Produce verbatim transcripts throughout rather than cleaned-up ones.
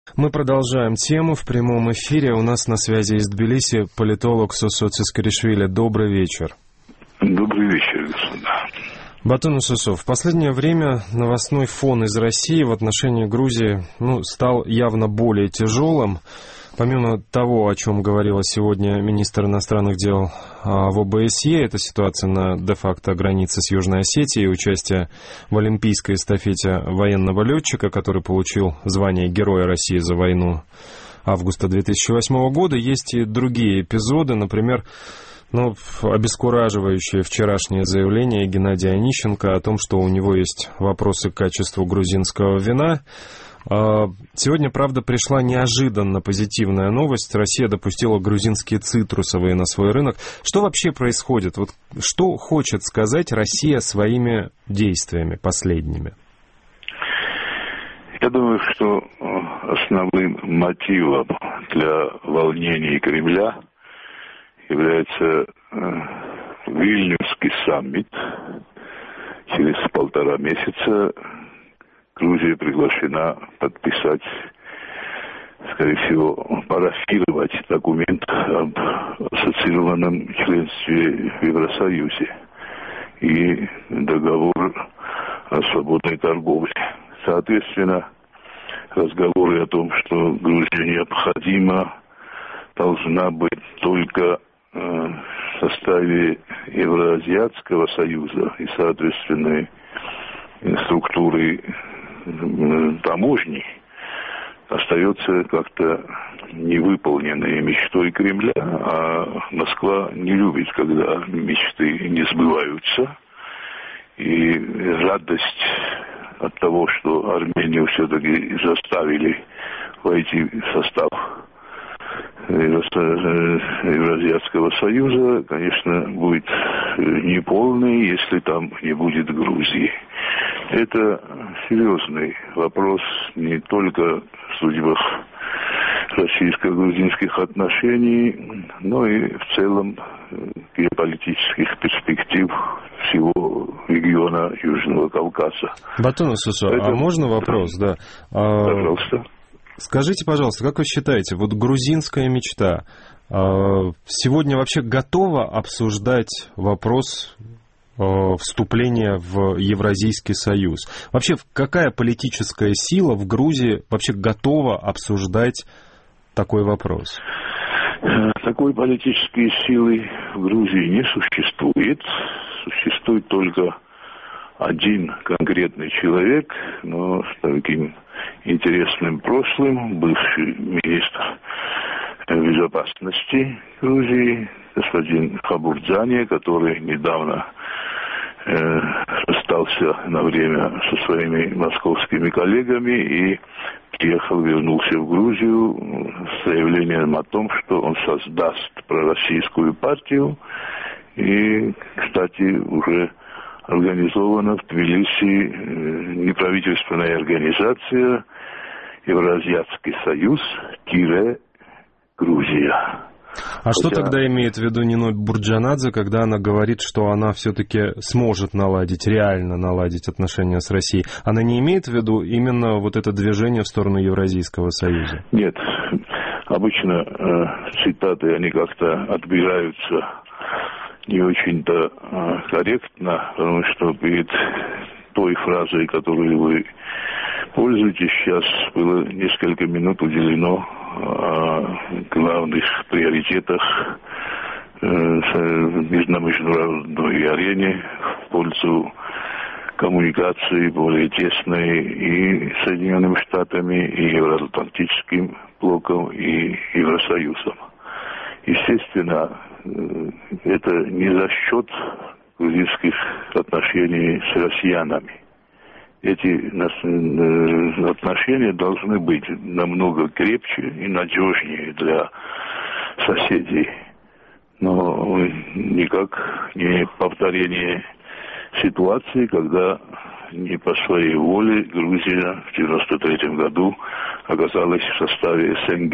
Мы продолжаем тему в прямом эфире. У нас на связи из Тбилиси политолог Сосо Цискаришвили. Добрый вечер. Добрый вечер, господа. Батон Сосо, в последнее время новостной фон из России в отношении Грузии ну, стал явно более тяжелым. Помимо того, о чем говорила сегодня министр иностранных дел в ОБСЕ, это ситуация на де-факто границе с Южной Осетией, участие в олимпийской эстафете военного летчика, который получил звание Героя России за войну августа две тысячи восьмого года. Есть и другие эпизоды, например, ну, обескураживающее вчерашнее заявление Геннадия Онищенко о том, что у него есть вопросы к качеству грузинского вина. Сегодня, правда, пришла неожиданно позитивная новость. Россия допустила грузинские цитрусовые на свой рынок. Что вообще происходит? Вот что хочет сказать Россия своими действиями последними? Я думаю, что основным мотивом для волнений Кремля является Вильнюсский саммит. Через полтора месяца Грузия приглашена подписать, скорее всего, парафировать документ об ассоциированном членстве в Евросоюзе и договор о свободной торговле. Соответственно, разговоры о том, что Грузия необходима, должна быть только в составе Евроазиатского союза и соответственной структуры таможни, остается как-то невыполненной мечтой Кремля, а Москва не любит, когда мечты не сбываются, и радость от того, что Армению все-таки заставили войти в состав Евразиатского союза, конечно, будет неполный, если там не будет Грузии. Это серьезный вопрос не только в судьбах российско-грузинских отношений, но и в целом геополитических перспектив всего региона Южного Кавказа. Батон Сосо, Поэтому... а можно вопрос? Да. Пожалуйста. Скажите, пожалуйста, как вы считаете, вот грузинская мечта сегодня вообще готова обсуждать вопрос вступления в Евразийский союз? Вообще, какая политическая сила в Грузии вообще готова обсуждать такой вопрос? Такой политической силы в Грузии не существует. Существует только один конкретный человек, но с таким интересным прошлым, бывший министр безопасности Грузии, господин Хабурдзания, который недавно э, расстался на время со своими московскими коллегами и приехал, вернулся в Грузию с заявлением о том, что он создаст пророссийскую партию. И, кстати, уже организована в Тбилиси неправительственная организация Евразиатский союз-Грузия. А что Хотя... тогда имеет в виду Нино Бурджанадзе, когда она говорит, что она все-таки сможет наладить, реально наладить отношения с Россией? Она не имеет в виду именно вот это движение в сторону Евразийского союза? Нет. Обычно э, цитаты, они как-то отбираются не очень-то э, корректно, потому что перед той фразой, которую вы пользуетесь сейчас, было несколько минут уделено о главных приоритетах э, на международной арене в пользу коммуникации более тесной и с Соединенными Штатами, и Евроатлантическим блоком, и Евросоюзом. Естественно, это не за счет грузинских отношений с россиянами. Эти отношения должны быть намного крепче и надежнее для соседей. Но никак не повторение ситуации, когда не по своей воле Грузия в девяносто третьем году оказалась в составе СНГ.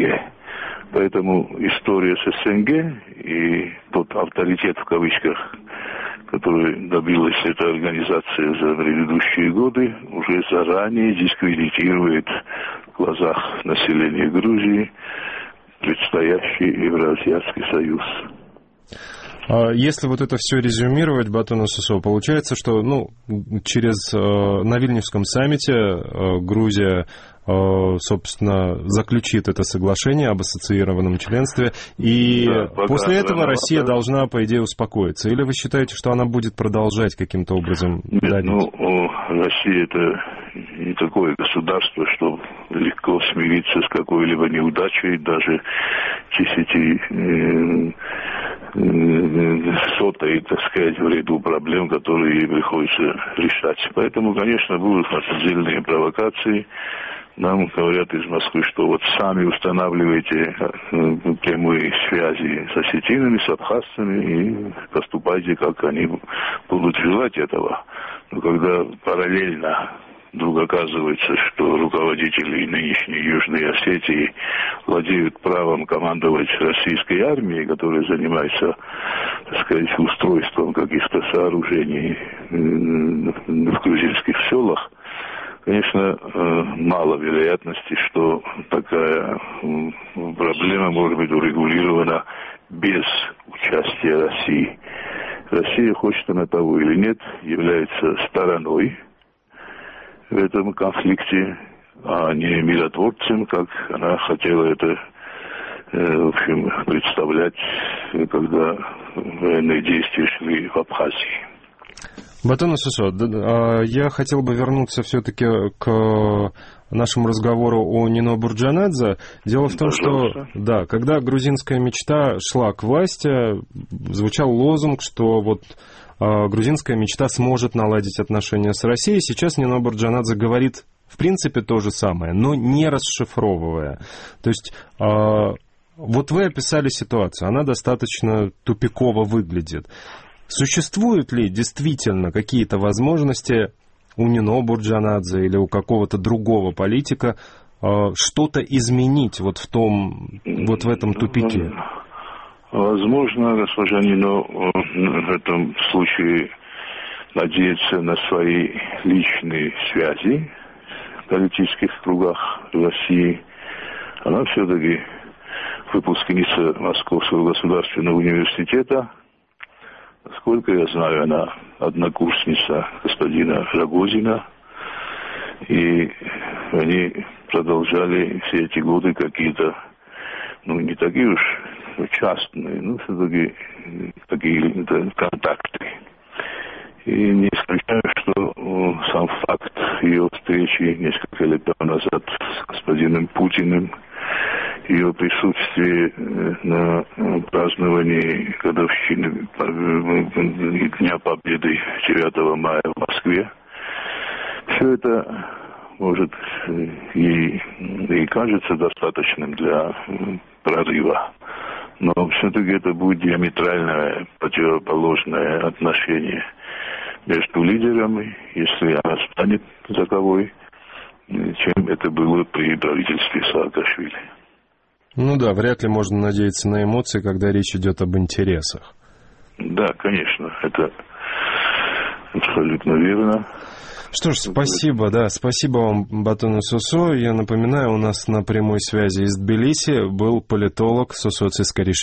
Поэтому история с СНГ и тот авторитет, в кавычках, которой добилась эта организация за предыдущие годы, уже заранее дискредитирует в глазах населения Грузии предстоящий Евразийский союз. Если вот это все резюмировать, Батон Сосо, получается, что ну, через, на Вильнюсском саммите Грузия, собственно, заключит это соглашение об ассоциированном членстве, и да, после этого Россия это... должна, по идее, успокоиться. Или вы считаете, что она будет продолжать каким-то образом Нет, давить? Ну, Россия это не такое государство, что легко смириться с какой-либо неудачей, даже десяти сотой, так сказать, в ряду проблем, которые ей приходится решать. Поэтому, конечно, будут отдельные провокации. Нам говорят из Москвы, что вот сами устанавливайте прямые связи с осетинами, с абхазцами и поступайте, как они будут желать этого. Но когда параллельно вдруг оказывается, что руководители нынешней Южной Осетии владеют правом командовать российской армией, которая занимается, так сказать, устройством каких-то сооружений в грузинских селах, конечно, мало вероятности, что такая проблема может быть урегулирована без участия России. Россия, хочет она того или нет, является стороной в этом конфликте, а не миротворцем, как она хотела это, в общем, представлять, когда военные действия шли в Абхазии. Батон Сосо, я хотел бы вернуться все-таки к нашему разговору о Нино Бурджанадзе. Дело в том, Пожалуйста. что, да, когда грузинская мечта шла к власти, звучал лозунг, что вот грузинская мечта сможет наладить отношения с Россией. Сейчас Нино Бурджанадзе говорит, в принципе, то же самое, но не расшифровывая. То есть, вот вы описали ситуацию, она достаточно тупиково выглядит. Существуют ли действительно какие-то возможности у Нино Бурджанадзе или у какого-то другого политика что-то изменить вот в том, вот в этом тупике? Возможно, госпожа Нино в этом случае надеется на свои личные связи в политических кругах России. Она все-таки выпускница Московского государственного университета. Насколько я знаю, она однокурсница господина Рогозина. И они продолжали все эти годы какие-то, ну, не такие уж частные, но все-таки такие контакты. И не исключаю, что сам факт ее встречи несколько лет назад с господином Путиным, ее присутствие на праздновании годовщины Дня Победы девятого мая в Москве, все это, может, ей, ей кажется достаточным для прорыва. Но все-таки это будет диаметральное, противоположное отношение между лидерами, если она станет таковой, чем это было при правительстве Саакашвили. Ну да, вряд ли можно надеяться на эмоции, когда речь идет об интересах. Да, конечно, это абсолютно верно. Что ж, спасибо, да, спасибо вам, Батон Сосо. Я напоминаю, у нас на прямой связи из Тбилиси был политолог Сосо Цискаришвили.